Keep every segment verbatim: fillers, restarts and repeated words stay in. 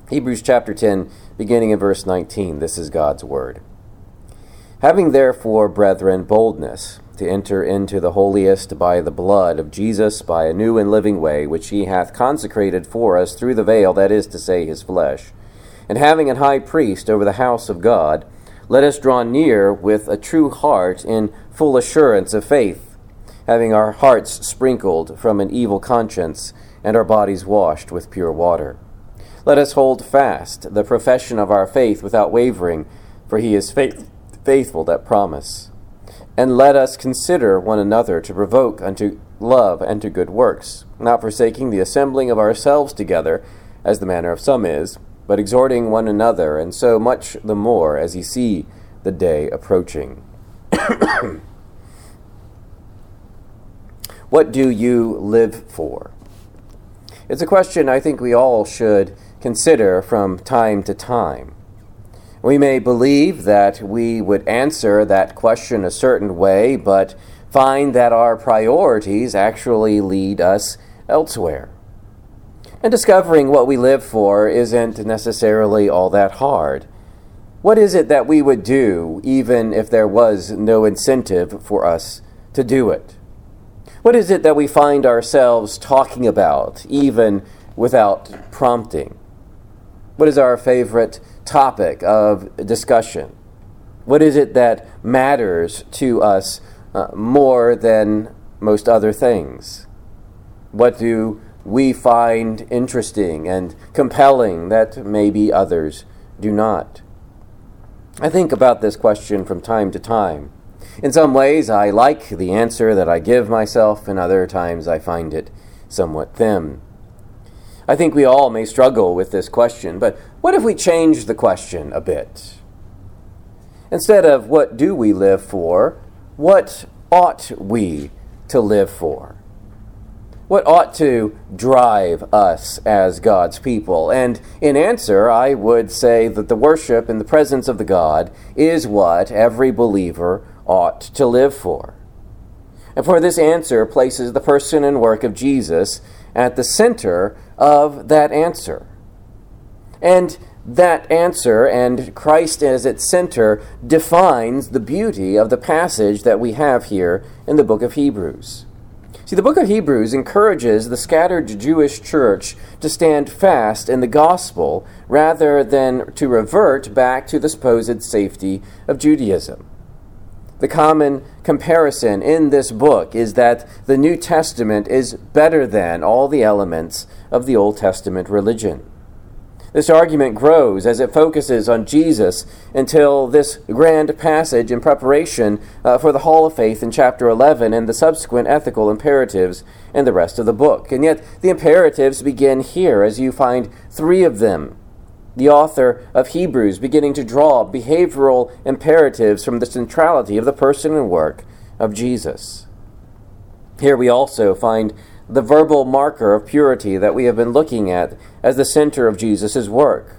Hebrews chapter ten, beginning in verse nineteen. This is God's word. Having therefore, brethren, boldness to enter into the holiest by the blood of Jesus, by a new and living way, which he hath consecrated for us through the veil, that is to say, his flesh. And having an high priest over the house of God, let us draw near with a true heart in full assurance of faith, having our hearts sprinkled from an evil conscience, and our bodies washed with pure water. Let us hold fast the profession of our faith without wavering, for he is faith, faithful that promise. And let us consider one another to provoke unto love and to good works, not forsaking the assembling of ourselves together, as the manner of some is, but exhorting one another, and so much the more as ye see the day approaching. What do you live for? It's a question I think we all should consider from time to time. We may believe that we would answer that question a certain way, but find that our priorities actually lead us elsewhere. And discovering what we live for isn't necessarily all that hard. What is it that we would do even if there was no incentive for us to do it? What is it that we find ourselves talking about even without prompting? What is our favorite topic of discussion? What is it that matters to us uh, more than most other things? What do we find interesting and compelling that maybe others do not? I think about this question from time to time. In some ways, I like the answer that I give myself, and other times I find it somewhat thin. I think we all may struggle with this question, but what if we change the question a bit? Instead of what do we live for, what ought we to live for? What ought to drive us as God's people? And in answer, I would say that the worship in the presence of the God is what every believer ought to live for. And for this answer places the person and work of Jesus at the center of that answer. And that answer and Christ as its center defines the beauty of the passage that we have here in the book of Hebrews. See, the book of Hebrews encourages the scattered Jewish church to stand fast in the gospel rather than to revert back to the supposed safety of Judaism. The common comparison in this book is that the New Testament is better than all the elements of the Old Testament religion. This argument grows as it focuses on Jesus until this grand passage in preparation uh, for the Hall of Faith in chapter eleven and the subsequent ethical imperatives in the rest of the book. And yet the imperatives begin here as you find three of them. The author of Hebrews beginning to draw behavioral imperatives from the centrality of the person and work of Jesus. Here we also find the verbal marker of purity that we have been looking at as the center of Jesus' work,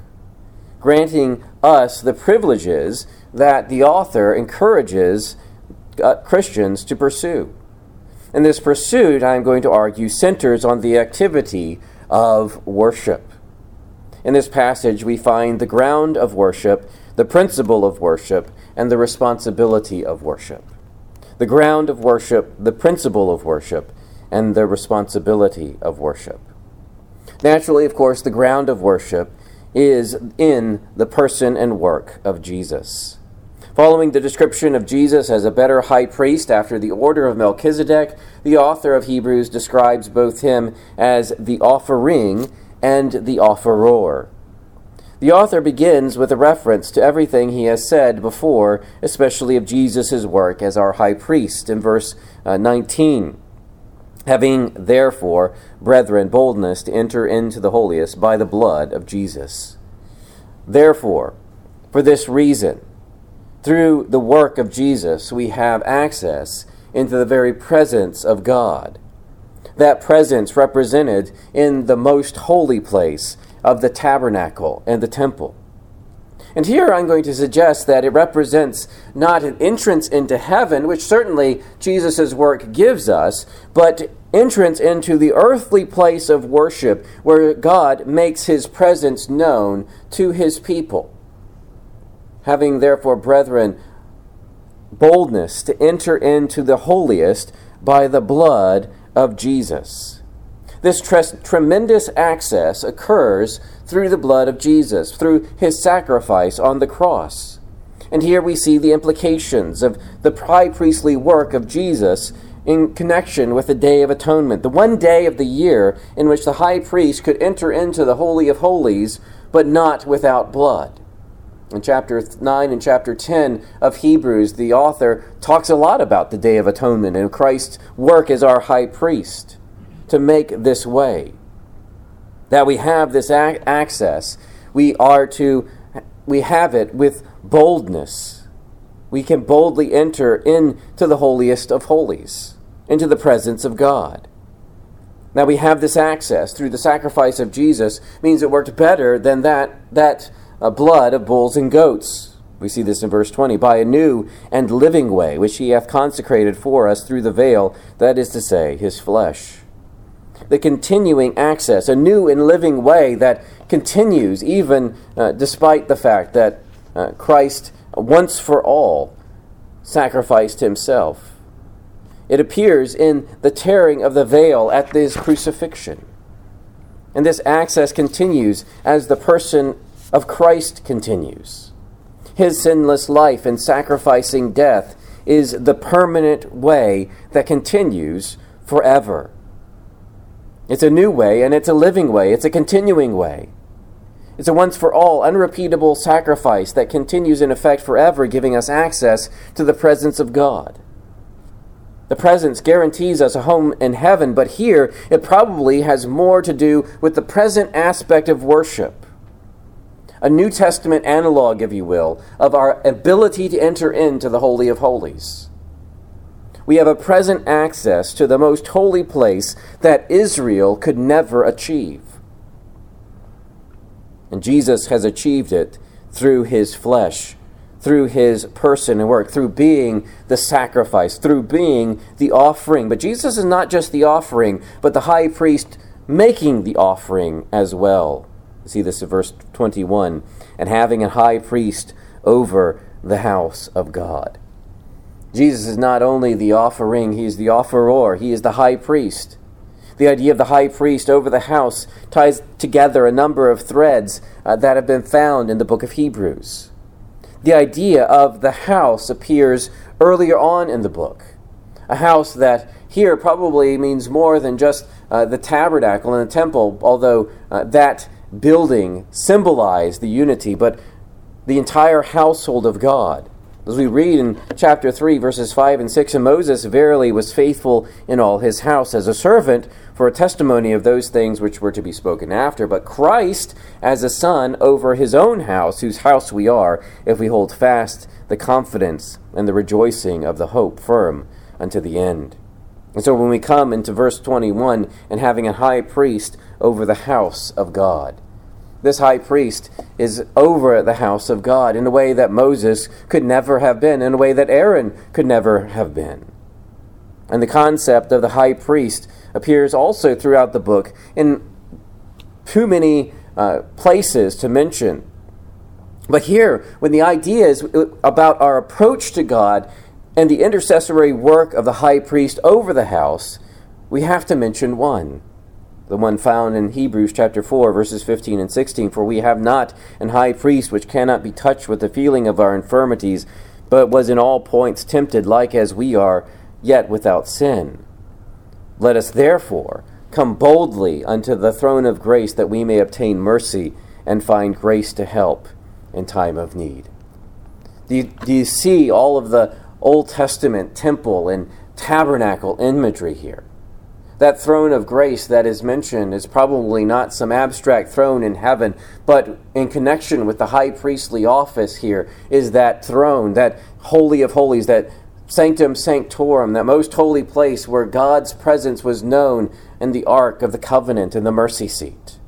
granting us the privileges that the author encourages uh, Christians to pursue. And this pursuit, I'm going to argue, centers on the activity of worship. In this passage, we find the ground of worship, the principle of worship, and the responsibility of worship. The ground of worship, the principle of worship, and the responsibility of worship. Naturally, of course, the ground of worship is in the person and work of Jesus. Following the description of Jesus as a better high priest after the order of Melchizedek, the author of Hebrews describes both him as the offering and the offeror. The author begins with a reference to everything he has said before, especially of Jesus' work as our high priest in verse uh, nineteen. Having, therefore, brethren, boldness to enter into the holiest by the blood of Jesus. Therefore, for this reason, through the work of Jesus, we have access into the very presence of God. That presence represented in the most holy place of the tabernacle and the temple. And here I'm going to suggest that it represents not an entrance into heaven, which certainly Jesus' work gives us, but entrance into the earthly place of worship where God makes his presence known to his people. Having therefore, brethren, boldness to enter into the holiest by the blood of Jesus. This tre- tremendous access occurs through the blood of Jesus, through his sacrifice on the cross. And here we see the implications of the high priestly work of Jesus in connection with the Day of Atonement, the one day of the year in which the high priest could enter into the Holy of Holies, but not without blood. In chapter nine and chapter ten of Hebrews, the author talks a lot about the Day of Atonement and Christ's work as our high priest to make this way. That we have this ac- access, we are to, we have it with boldness. We can boldly enter into the holiest of holies, into the presence of God. Now we have this access through the sacrifice of Jesus, means it worked better than that, that uh, blood of bulls and goats. We see this in verse twenty. By a new and living way, which he hath consecrated for us through the veil, that is to say, his flesh. The continuing access, a new and living way that continues even uh, despite the fact that uh, Christ once for all sacrificed himself. It appears in the tearing of the veil at his crucifixion. And this access continues as the person of Christ continues. His sinless life and sacrificing death is the permanent way that continues forever. It's a new way, and it's a living way. It's a continuing way. It's a once-for-all, unrepeatable sacrifice that continues in effect forever, giving us access to the presence of God. The presence guarantees us a home in heaven, but here it probably has more to do with the present aspect of worship. A New Testament analog, if you will, of our ability to enter into the Holy of Holies. We have a present access to the most holy place that Israel could never achieve. And Jesus has achieved it through his flesh, through his person and work, through being the sacrifice, through being the offering. But Jesus is not just the offering, but the high priest making the offering as well. You see this in verse twenty-one. And having a high priest over the house of God. Jesus is not only the offering, he is the offerer. He is the high priest. The idea of the high priest over the house ties together a number of threads uh, that have been found in the book of Hebrews. The idea of the house appears earlier on in the book. A house that here probably means more than just uh, the tabernacle and the temple, although uh, that building symbolized the unity, but the entire household of God. As we read in chapter three, verses five and six, and Moses verily was faithful in all his house as a servant for a testimony of those things which were to be spoken after. But Christ as a son over his own house, whose house we are, if we hold fast the confidence and the rejoicing of the hope firm unto the end. And so when we come into verse twenty-one, and having a high priest over the house of God, this high priest is over the house of God in a way that Moses could never have been, in a way that Aaron could never have been. And the concept of the high priest appears also throughout the book in too many uh, places to mention. But here, when the idea is about our approach to God and the intercessory work of the high priest over the house, we have to mention one. The one found in Hebrews chapter four, verses fifteen and sixteen. For we have not an high priest which cannot be touched with the feeling of our infirmities, but was in all points tempted like as we are, yet without sin. Let us therefore come boldly unto the throne of grace, that we may obtain mercy and find grace to help in time of need. Do you, do you see all of the Old Testament temple and tabernacle imagery here? That throne of grace that is mentioned is probably not some abstract throne in heaven, but in connection with the high priestly office here is that throne, that holy of holies, that sanctum sanctorum, that most holy place where God's presence was known in the Ark of the Covenant and the mercy seat.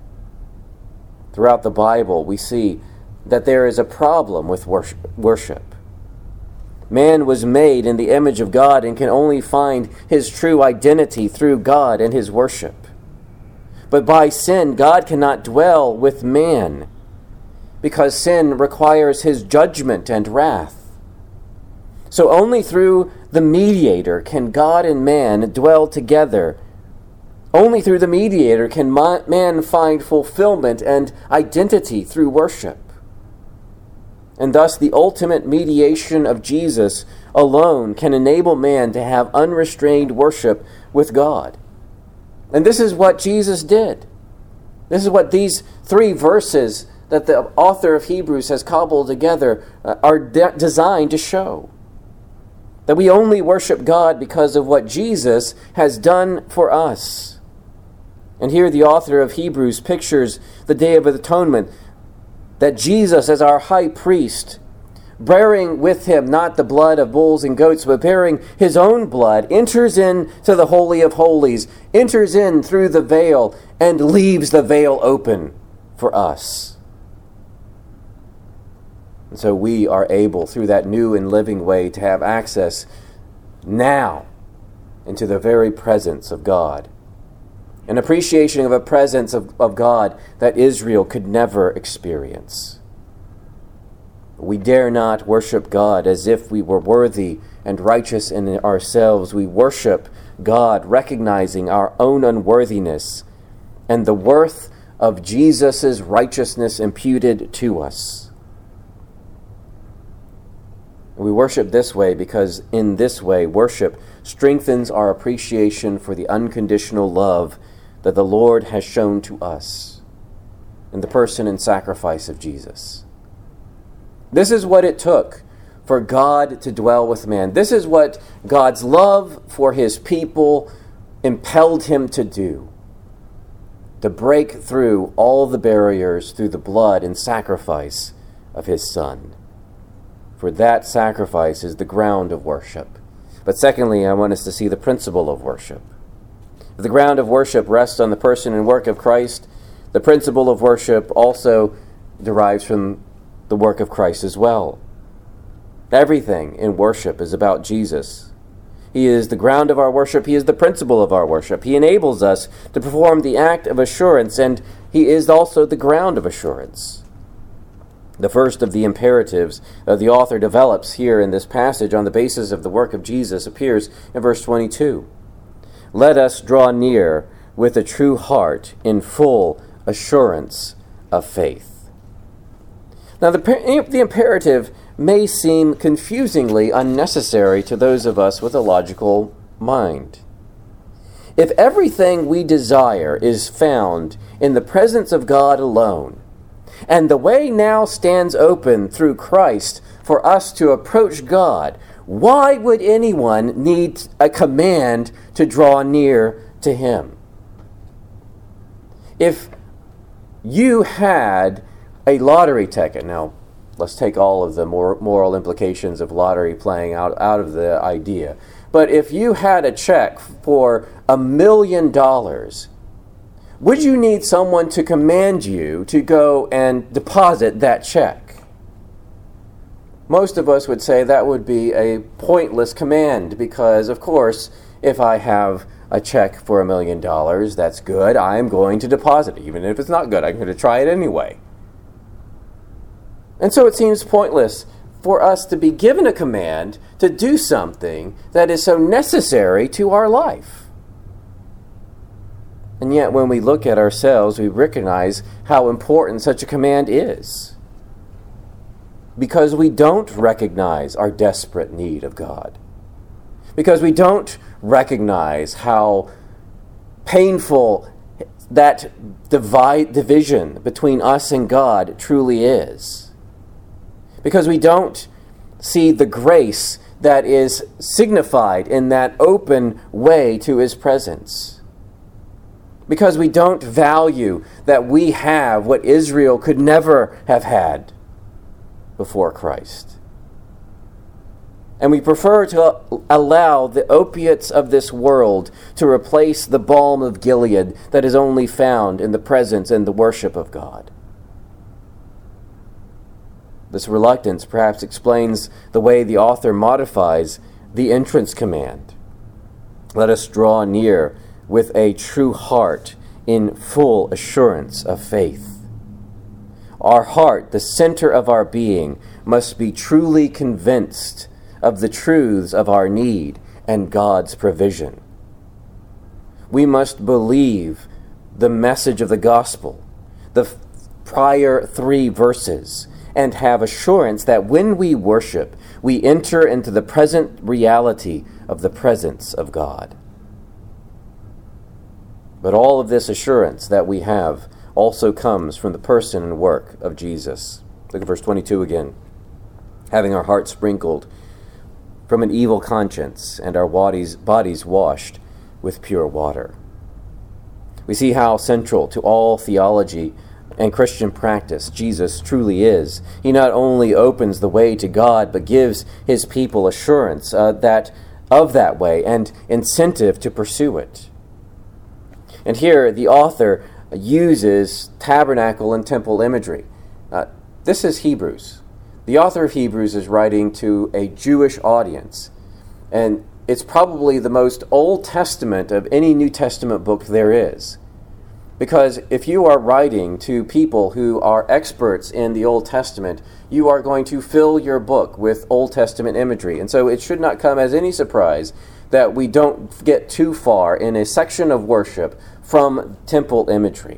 Throughout the Bible, we see that there is a problem with worship. Man was made in the image of God and can only find his true identity through God and his worship. But by sin, God cannot dwell with man because sin requires his judgment and wrath. So only through the mediator can God and man dwell together. Only through the mediator can man find fulfillment and identity through worship. And thus the ultimate mediation of Jesus alone can enable man to have unrestrained worship with God. And this is what Jesus did. This is what these three verses that the author of Hebrews has cobbled together uh, are de- designed to show. That we only worship God because of what Jesus has done for us. And here the author of Hebrews pictures the Day of Atonement, that Jesus as our high priest, bearing with him not the blood of bulls and goats, but bearing his own blood, enters into the Holy of Holies, enters in through the veil, and leaves the veil open for us. And so we are able, through that new and living way, to have access now into the very presence of God. An appreciation of a presence of, of God that Israel could never experience. We dare not worship God as if we were worthy and righteous in ourselves. We worship God recognizing our own unworthiness and the worth of Jesus' righteousness imputed to us. We worship this way because in this way, worship strengthens our appreciation for the unconditional love that the Lord has shown to us in the person and sacrifice of Jesus. This is what it took for God to dwell with man. This is what God's love for his people impelled him to do. To break through all the barriers through the blood and sacrifice of his Son. For that sacrifice is the ground of worship. But secondly, I want us to see the principle of worship. If the ground of worship rests on the person and work of Christ, the principle of worship also derives from the work of Christ as well. Everything in worship is about Jesus. He is the ground of our worship. He is the principle of our worship. He enables us to perform the act of assurance, and he is also the ground of assurance. The first of the imperatives that the author develops here in this passage on the basis of the work of Jesus appears in verse twenty-two. Let us draw near with a true heart in full assurance of faith. Now, the, the imperative may seem confusingly unnecessary to those of us with a logical mind. If everything we desire is found in the presence of God alone, and the way now stands open through Christ for us to approach God, why would anyone need a command to draw near to him? If you had a lottery ticket, now let's take all of the mor- moral implications of lottery playing out, out of the idea, but if you had a check for a million dollars, would you need someone to command you to go and deposit that check? Most of us would say that would be a pointless command because, of course, if I have a check for a million dollars, that's good. I'm going to deposit it. Even if it's not good, I'm going to try it anyway. And so it seems pointless for us to be given a command to do something that is so necessary to our life. And yet when we look at ourselves, we recognize how important such a command is. Because we don't recognize our desperate need of God. Because we don't recognize how painful that divide, division between us and God truly is. Because we don't see the grace that is signified in that open way to his presence. Because we don't value that we have what Israel could never have had before Christ. And we prefer to allow the opiates of this world to replace the balm of Gilead that is only found in the presence and the worship of God. This reluctance perhaps explains the way the author modifies the entrance command. Let us draw near with a true heart in full assurance of faith. Our heart, the center of our being, must be truly convinced of the truths of our need and God's provision. We must believe the message of the gospel, the prior three verses, and have assurance that when we worship, we enter into the present reality of the presence of God. But all of this assurance that we have also comes from the person and work of Jesus. Look at verse twenty-two again. Having our hearts sprinkled from an evil conscience and our bodies, bodies washed with pure water. We see how central to all theology and Christian practice Jesus truly is. He not only opens the way to God, but gives his people assurance uh, that of that way and incentive to pursue it. And here the author uses tabernacle and temple imagery. Uh, this is Hebrews. The author of Hebrews is writing to a Jewish audience, and it's probably the most Old Testament of any New Testament book there is. Because if you are writing to people who are experts in the Old Testament, you are going to fill your book with Old Testament imagery. And so it should not come as any surprise that we don't get too far in a section of worship from temple imagery.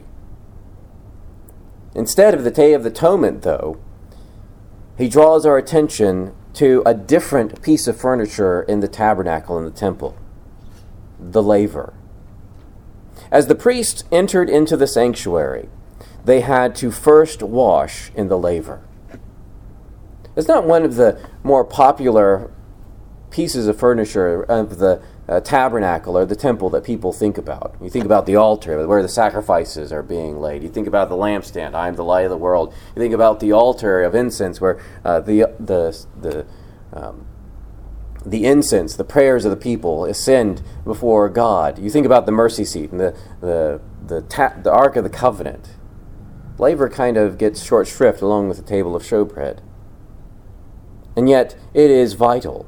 Instead of the Day of Atonement, though, he draws our attention to a different piece of furniture in the tabernacle and the temple, the laver. As the priests entered into the sanctuary, they had to first wash in the laver. It's not one of the more popular pieces of furniture of the uh, tabernacle or the temple that people think about. You think about the altar, where the sacrifices are being laid. You think about the lampstand, I am the light of the world. You think about the altar of incense, where uh, the the the um, the incense, the prayers of the people ascend before God. You think about the mercy seat and the the the, ta- the Ark of the Covenant. Laver kind of gets short shrift along with the table of showbread. And yet it is vital.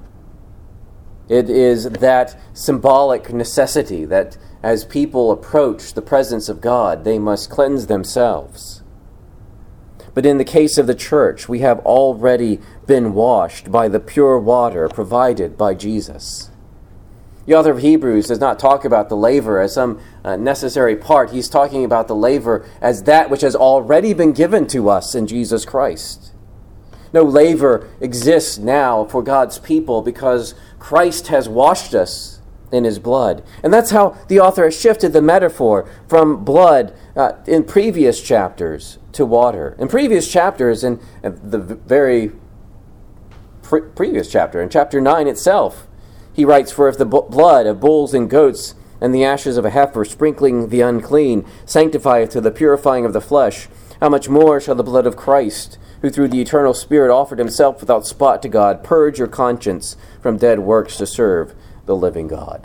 It is that symbolic necessity that as people approach the presence of God, they must cleanse themselves. But in the case of the church, we have already been washed by the pure water provided by Jesus. The author of Hebrews does not talk about the laver as some uh, necessary part. He's talking about the laver as that which has already been given to us in Jesus Christ. No laver exists now for God's people because Christ has washed us in his blood. And that's how the author has shifted the metaphor from blood uh, in previous chapters to water. In previous chapters, in the very pre- previous chapter, in chapter nine itself, he writes, "For if the b- blood of bulls and goats and the ashes of a heifer sprinkling the unclean sanctifieth to the purifying of the flesh, how much more shall the blood of Christ, who through the eternal Spirit offered himself without spot to God, purge your conscience from dead works to serve the living God."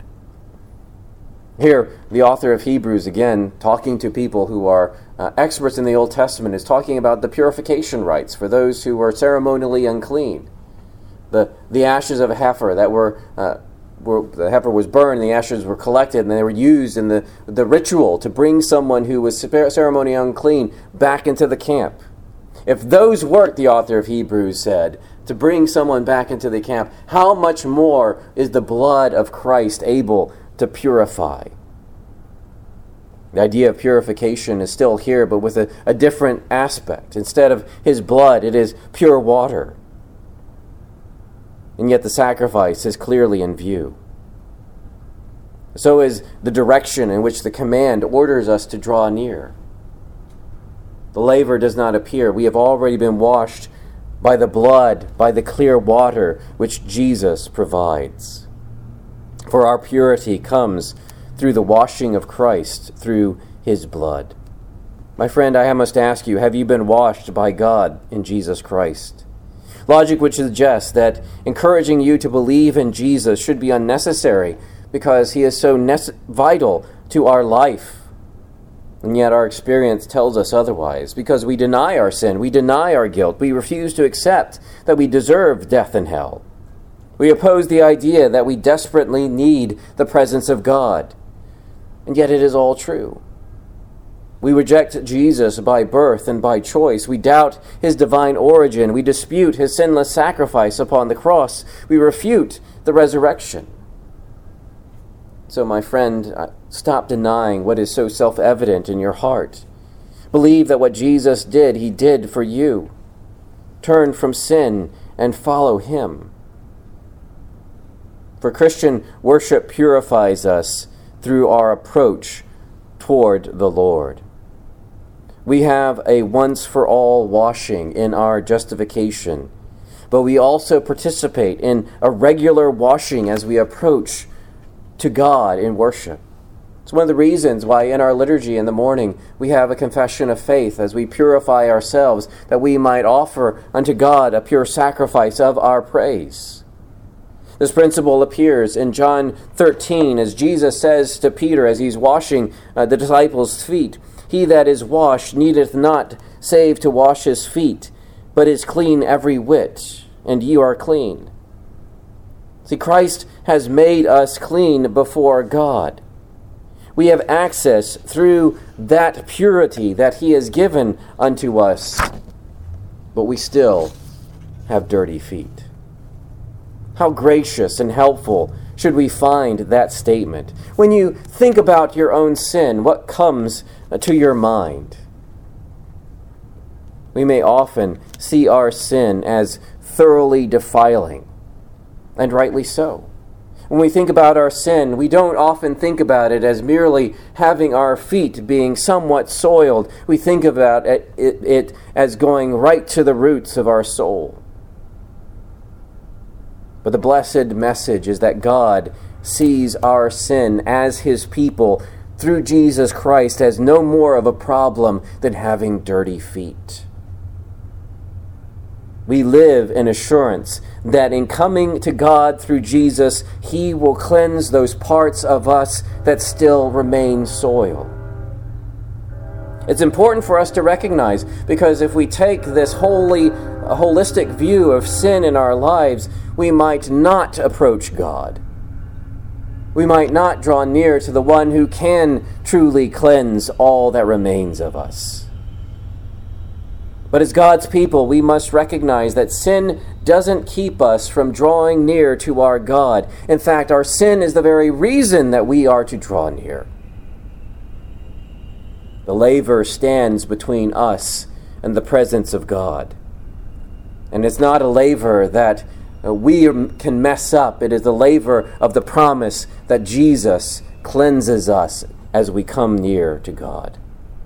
Here, the author of Hebrews, again, talking to people who are uh, experts in the Old Testament, is talking about the purification rites for those who were ceremonially unclean. The the ashes of a heifer that were, uh, were the heifer was burned, and the ashes were collected, and they were used in the, the ritual to bring someone who was ceremonially unclean back into the camp. If those work, the author of Hebrews said, to bring someone back into the camp, how much more is the blood of Christ able to purify? The idea of purification is still here, but with a, a different aspect. Instead of his blood, it is pure water. And yet the sacrifice is clearly in view. So is the direction in which the command orders us to draw near. The laver does not appear. We have already been washed by the blood, by the clear water which Jesus provides. For our purity comes through the washing of Christ through his blood. My friend, I must ask you, have you been washed by God in Jesus Christ? Logic would suggest that encouraging you to believe in Jesus should be unnecessary because he is so nece- vital to our life. And yet our experience tells us otherwise, because we deny our sin, we deny our guilt, we refuse to accept that we deserve death and hell. We oppose the idea that we desperately need the presence of God. And yet it is all true. We reject Jesus by birth and by choice. We doubt his divine origin. We dispute his sinless sacrifice upon the cross. We refute the resurrection. So, my friend, stop denying what is so self-evident in your heart. Believe that what Jesus did, he did for you. Turn from sin and follow him. For Christian worship purifies us through our approach toward the Lord. We have a once-for-all washing in our justification, but we also participate in a regular washing as we approach to God in worship. It's one of the reasons why in our liturgy in the morning we have a confession of faith as we purify ourselves, that we might offer unto God a pure sacrifice of our praise. This principle appears in John thirteen as Jesus says to Peter as he's washing uh, the disciples' feet, "He that is washed needeth not save to wash his feet, but is clean every whit, and ye are clean." See, Christ has made us clean before God. We have access through that purity that he has given unto us, but we still have dirty feet. How gracious and helpful should we find that statement? When you think about your own sin, what comes to your mind? We may often see our sin as thoroughly defiling, and rightly so. When we think about our sin, we don't often think about it as merely having our feet being somewhat soiled. We think about it, it, it as going right to the roots of our soul. But the blessed message is that God sees our sin as his people through Jesus Christ as no more of a problem than having dirty feet. We live in assurance that in coming to God through Jesus, he will cleanse those parts of us that still remain soiled. It's important for us to recognize, because if we take this holy, holistic view of sin in our lives, we might not approach God. We might not draw near to the one who can truly cleanse all that remains of us. But as God's people, we must recognize that sin doesn't keep us from drawing near to our God. In fact, our sin is the very reason that we are to draw near. The laver stands between us and the presence of God. And it's not a laver that we can mess up. It is the laver of the promise that Jesus cleanses us as we come near to God.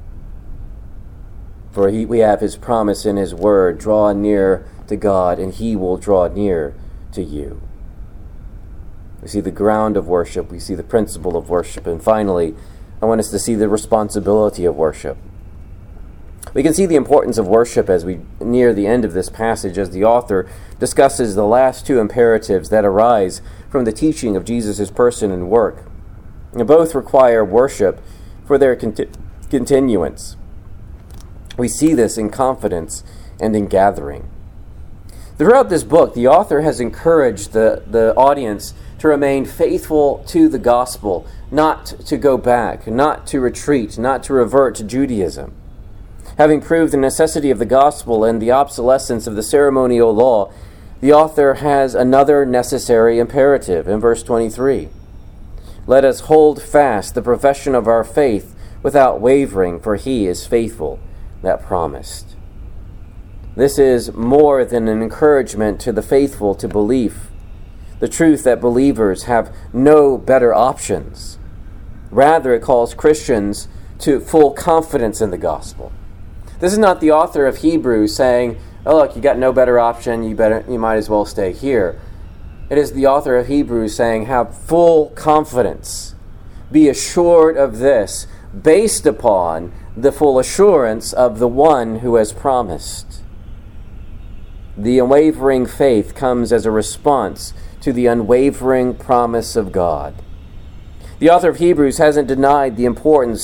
For he, we have his promise in his word, draw near to God and he will draw near to you. We see the ground of worship, we see the principle of worship, and finally, I want us to see the responsibility of worship. We can see the importance of worship as we near the end of this passage, as the author discusses the last two imperatives that arise from the teaching of Jesus' person and work. And both require worship for their conti- continuance. We see this in confidence and in gathering. Throughout this book, the author has encouraged the, the audience to remain faithful to the gospel, not to go back, not to retreat, not to revert to Judaism. Having proved the necessity of the gospel and the obsolescence of the ceremonial law, the author has another necessary imperative in verse twenty-three. Let us hold fast the profession of our faith without wavering, for he is faithful that promised. This is more than an encouragement to the faithful to belief, the truth that believers have no better options. Rather, it calls Christians to full confidence in the gospel. This is not the author of Hebrews saying, oh, look, you got no better option, you better, you might as well stay here. It is the author of Hebrews saying, have full confidence. Be assured of this, based upon the full assurance of the one who has promised. The unwavering faith comes as a response to the unwavering promise of God. The author of Hebrews hasn't denied the importance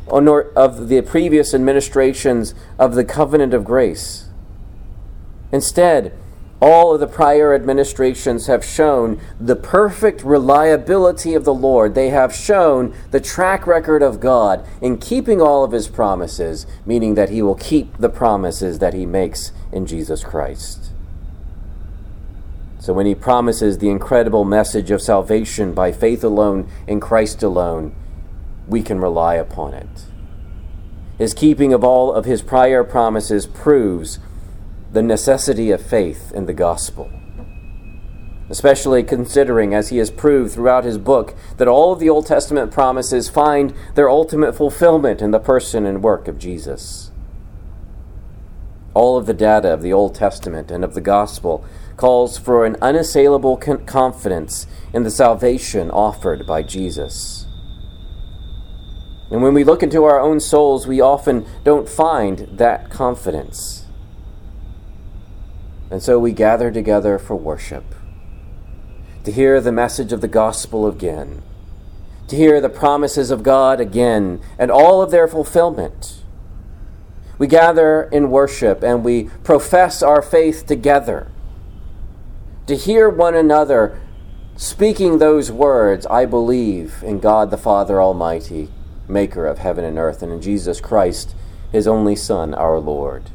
nor of the previous administrations of the covenant of grace. Instead, all of the prior administrations have shown the perfect reliability of the Lord. They have shown the track record of God in keeping all of his promises, meaning that he will keep the promises that he makes in Jesus Christ. So when he promises the incredible message of salvation by faith alone in Christ alone, we can rely upon it. His keeping of all of his prior promises proves the necessity of faith in the gospel, especially considering, as he has proved throughout his book, that all of the Old Testament promises find their ultimate fulfillment in the person and work of Jesus. All of the data of the Old Testament and of the gospel calls for an unassailable con- confidence in the salvation offered by Jesus. And when we look into our own souls, we often don't find that confidence. And so we gather together for worship, to hear the message of the gospel again, to hear the promises of God again, and all of their fulfillment. We gather in worship and we profess our faith together, to hear one another speaking those words, I believe in God the Father Almighty, maker of heaven and earth, and in Jesus Christ, his only Son, our Lord.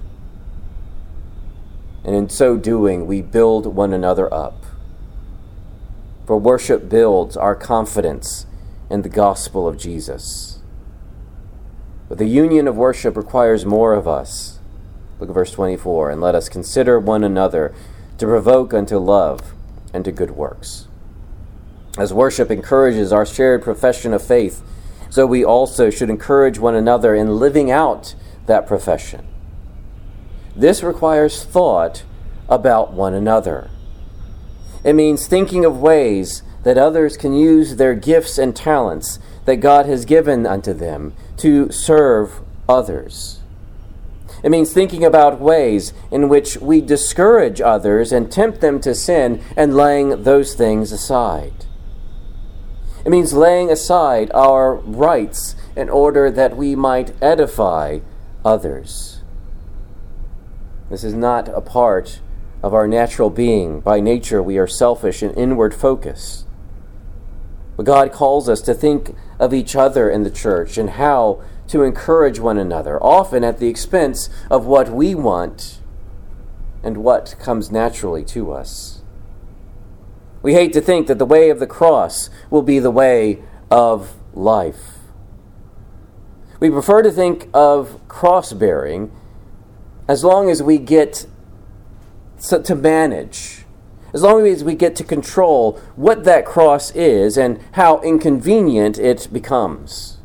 And in so doing, we build one another up. For worship builds our confidence in the gospel of Jesus. But the union of worship requires more of us. Look at verse twenty-four. And let us consider one another to provoke unto love and to good works. As worship encourages our shared profession of faith, so we also should encourage one another in living out that profession. This requires thought about one another. It means thinking of ways that others can use their gifts and talents that God has given unto them to serve others. It means thinking about ways in which we discourage others and tempt them to sin and laying those things aside. It means laying aside our rights in order that we might edify others. This is not a part of our natural being. By nature, we are selfish and inward focused. But God calls us to think of each other in the church and how to encourage one another, often at the expense of what we want and what comes naturally to us. We hate to think that the way of the cross will be the way of life. We prefer to think of cross-bearing as long as we get to manage, as long as we get to control what that cross is and how inconvenient it becomes.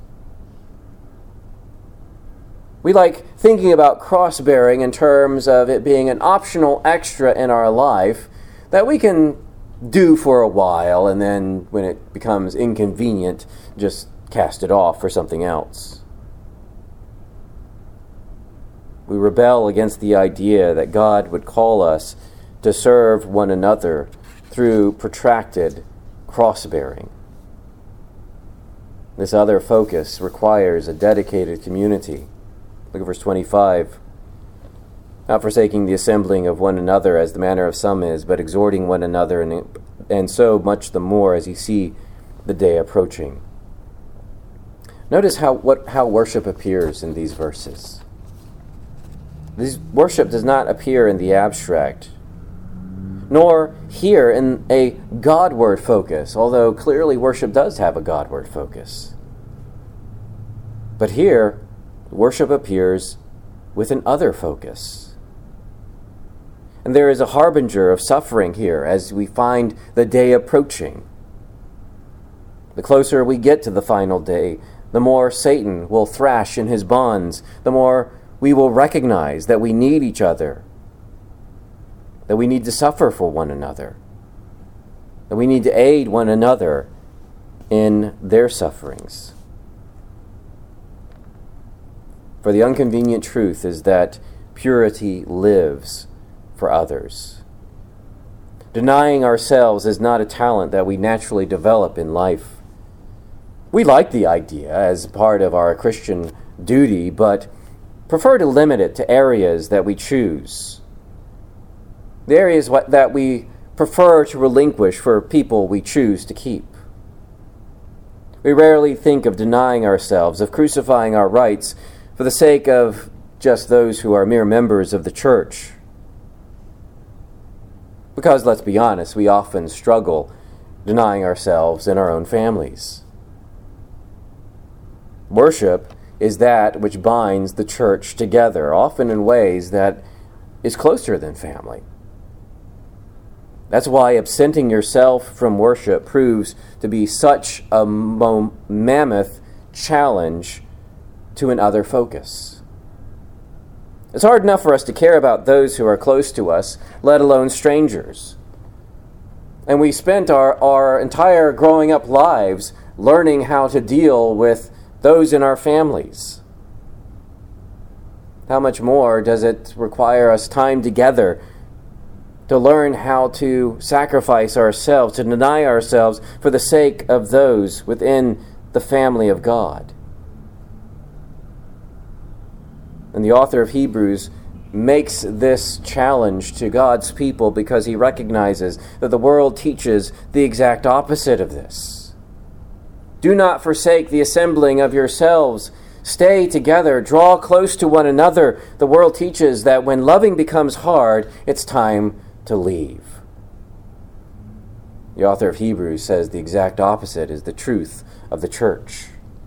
We like thinking about cross-bearing in terms of it being an optional extra in our life that we can do for a while, and then when it becomes inconvenient, just cast it off for something else. We rebel against the idea that God would call us to serve one another through protracted cross-bearing. This other focus requires a dedicated community. Look at verse twenty-five. Not forsaking the assembling of one another as the manner of some is, but exhorting one another, and, and so much the more as you see the day approaching. Notice how what how worship appears in these verses. This worship does not appear in the abstract, nor here in a Godward focus, although clearly worship does have a Godward focus. But here, worship appears with an other focus. And there is a harbinger of suffering here as we find the day approaching. The closer we get to the final day, the more Satan will thrash in his bonds, the more we will recognize that we need each other, that we need to suffer for one another, that we need to aid one another in their sufferings. For the inconvenient truth is that purity lives for others. Denying ourselves is not a talent that we naturally develop in life. We like the idea as part of our Christian duty, but prefer to limit it to areas that we choose. The areas what, that we prefer to relinquish for people we choose to keep. We rarely think of denying ourselves, of crucifying our rights for the sake of just those who are mere members of the church. Because, let's be honest, we often struggle denying ourselves in our own families. Worship is that which binds the church together, often in ways that is closer than family. That's why absenting yourself from worship proves to be such a mo- mammoth challenge to an other focus. It's hard enough for us to care about those who are close to us, let alone strangers. And we spent our, our entire growing up lives learning how to deal with those in our families. How much more does it require us time together to learn how to sacrifice ourselves, to deny ourselves for the sake of those within the family of God? And the author of Hebrews makes this challenge to God's people because he recognizes that the world teaches the exact opposite of this. Do not forsake the assembling of yourselves. Stay together. Draw close to one another. The world teaches that when loving becomes hard, it's time to leave. The author of Hebrews says the exact opposite is the truth of the church.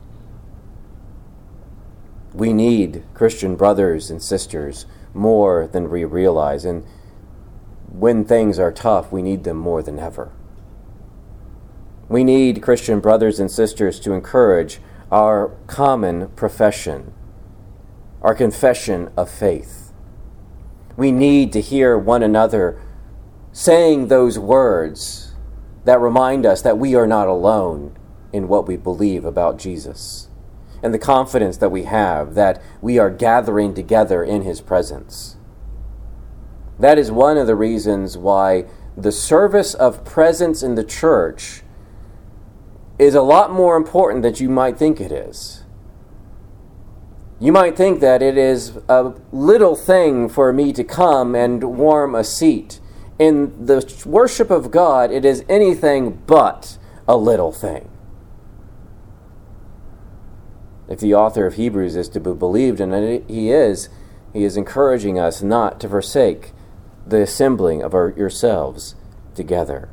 We need Christian brothers and sisters more than we realize, and when things are tough, we need them more than ever. We need Christian brothers and sisters to encourage our common profession, our confession of faith. We need to hear one another saying those words that remind us that we are not alone in what we believe about Jesus, and the confidence that we have that we are gathering together in his presence. That is one of the reasons why the service of presence in the church is a lot more important than you might think it is. You might think that it is a little thing for me to come and warm a seat. In the worship of God, it is anything but a little thing. If the author of Hebrews is to be believed, and he is, he is encouraging us not to forsake the assembling of our, yourselves together.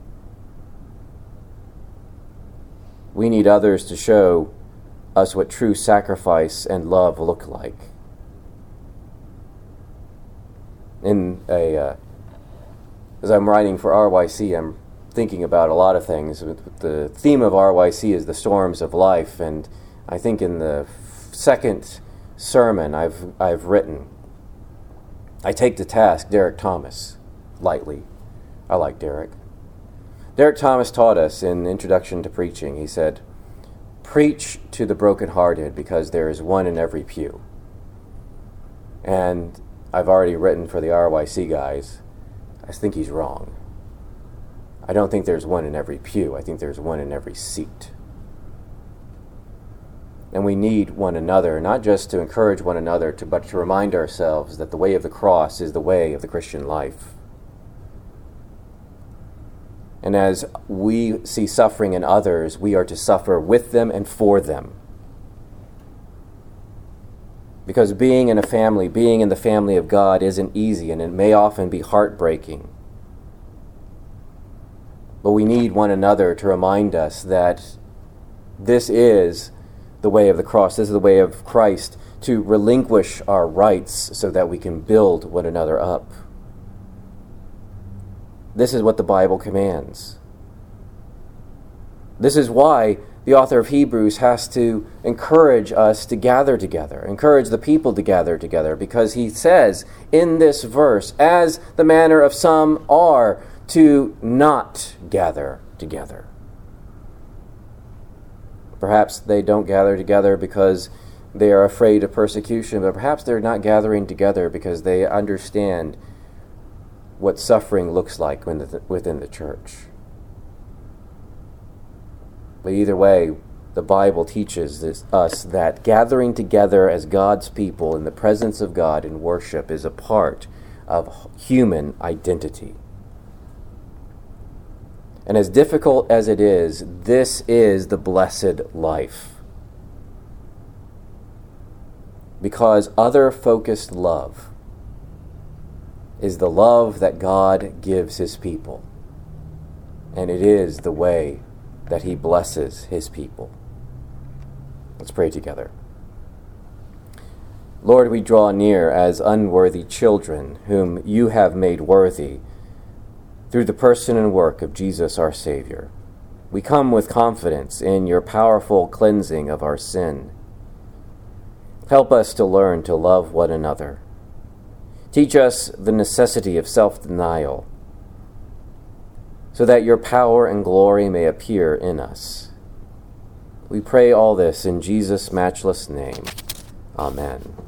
We need others to show us what true sacrifice and love look like. In a, uh, as I'm writing for R Y C, I'm thinking about a lot of things. The theme of R Y C is the storms of life, and I think in the second sermon I've I've written, I take to task Derek Thomas lightly. I like Derek. Derek Thomas taught us in Introduction to Preaching, he said, "Preach to the brokenhearted because there is one in every pew." And I've already written for the R Y C guys. I think he's wrong. I don't think there's one in every pew. I think there's one in every seat. And we need one another, not just to encourage one another, to, but to remind ourselves that the way of the cross is the way of the Christian life. And as we see suffering in others, we are to suffer with them and for them. Because being in a family, being in the family of God isn't easy, and it may often be heartbreaking. But we need one another to remind us that this is the way of the cross, this is the way of Christ, to relinquish our rights so that we can build one another up. This is what the Bible commands. This is why the author of Hebrews has to encourage us to gather together, encourage the people to gather together, because he says in this verse, as the manner of some are, to not gather together. Perhaps they don't gather together because they are afraid of persecution, but perhaps they're not gathering together because they understand what suffering looks like within the church. But either way, the Bible teaches this, us that gathering together as God's people in the presence of God in worship is a part of human identity. And as difficult as it is, this is the blessed life. Because other-focused love is the love that God gives his people. And it is the way that he blesses his people. Let's pray together. Lord, we draw near as unworthy children whom you have made worthy through the person and work of Jesus our Savior. We come with confidence in your powerful cleansing of our sin. Help us to learn to love one another. Teach us the necessity of self-denial, so that your power and glory may appear in us. We pray all this in Jesus' matchless name. Amen.